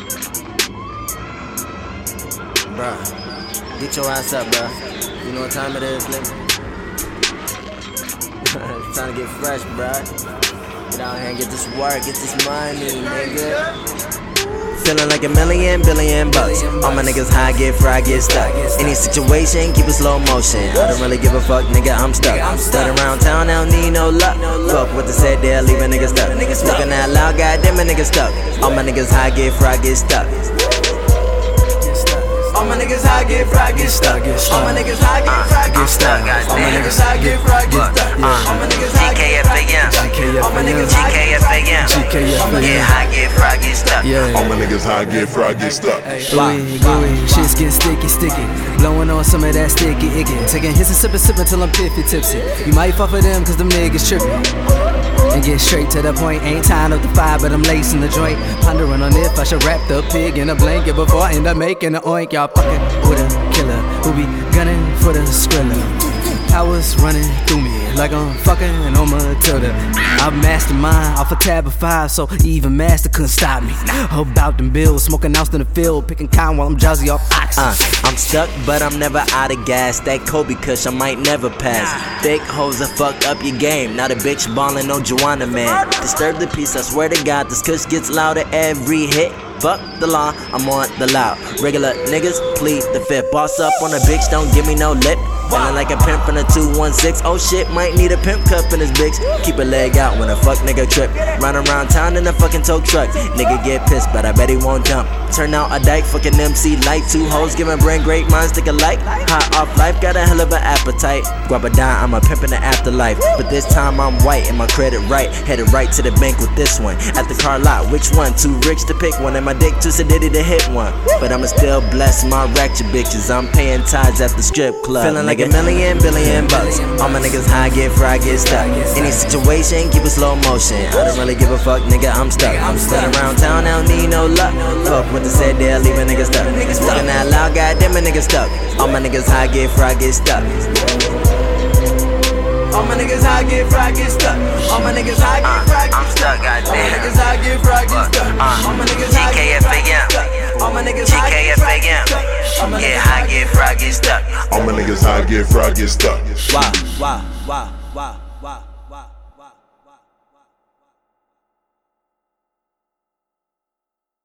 Bruh, get your ass up, bruh. You know what time it is, nigga? It's time to get fresh, bruh. Get out here and get this work, get this money, nigga. Feeling like $1 billion bucks. All my niggas high, get fried, get stuck. Any situation, keep it slow motion. I don't really give a fuck, nigga, I'm stuck. Stuck around town, I don't need no luck. Fuck what they said there, leave a nigga stuck. Smoking out loud, goddamn a nigga stuck. All my niggas high, get fried, get stuck. All my niggas high, get fried, get stuck. All my niggas high, get fried, get stuck. All my niggas high, get fried, get stuck. All my niggas high, get fried, get stuck. All my niggas high, get fried, get stuck. Yeah, high, get fried, get stuck. All my niggas high, get fried, get stuck. Gooey, shit's getting sticky. Blowing on some of that sticky icky. Taking hits and sipping till I'm tipsy. You might fuck with them cause them niggas trippin'. And get straight to the point, ain't tying up the fire, but I'm lacing the joint. Pondering on if I should wrap the pig in a blanket before I end up making an oink. Y'all fucking with a killer who be gunning for the Skrilla. Powers running through me like I'm fucking on Matilda. I'm mastermind off a tab of 5, so even master couldn't stop me. About them bills, smoking out in the field, picking cotton while I'm drowsy off oxy. I'm stuck, but I'm never out of gas. That Kobe kush, I might never pass. Thick hoes that fuck up your game. Now the bitch ballin' no Joanna, man. Disturb the peace, I swear to God, this kush gets louder every hit. Fuck the law, I'm on the loud. Regular niggas plead the fifth. Boss up on a bitch, don't give me no lip. Feeling like a pimp from a 216. Oh shit, might need a pimp cup in his bigs. Keep a leg out when a fuck nigga trip. Run around town in a fucking tow truck. Nigga get pissed, but I bet he won't jump. Turn out a dyke, fucking MC light. 2 hoes giving brain, great minds think alike. Hot off life, got a hell of an appetite. Grab a dime, I'm a pimp in the afterlife. But this time I'm white and my credit right. Headed right to the bank with this one. At the car lot, which one? Too rich to pick one. And my dick too sedity to hit one. But I'ma still bless my ratchet bitches. I'm paying tithes at the strip club. Feeling like $1 billion bucks. All my niggas high, get fried, get stuck. Any situation, keep it slow motion. I don't really give a fuck, nigga, I'm stuck. I'm stuck around town, I don't need no luck. Fuck what they said there, leave a nigga stuck. Smoking out loud, goddamn a nigga stuck. All my niggas high, get fried, get stuck. All my niggas high, get fried, get stuck. All my niggas high, get fried, get stuck. All my niggas high, get fried, get stuck. All my niggas high, get fried, get stuck. All my niggas high, get fried, get stuck. Yeah, high, get fried, get stuck. All my niggas high, get fried, get stuck. Wow.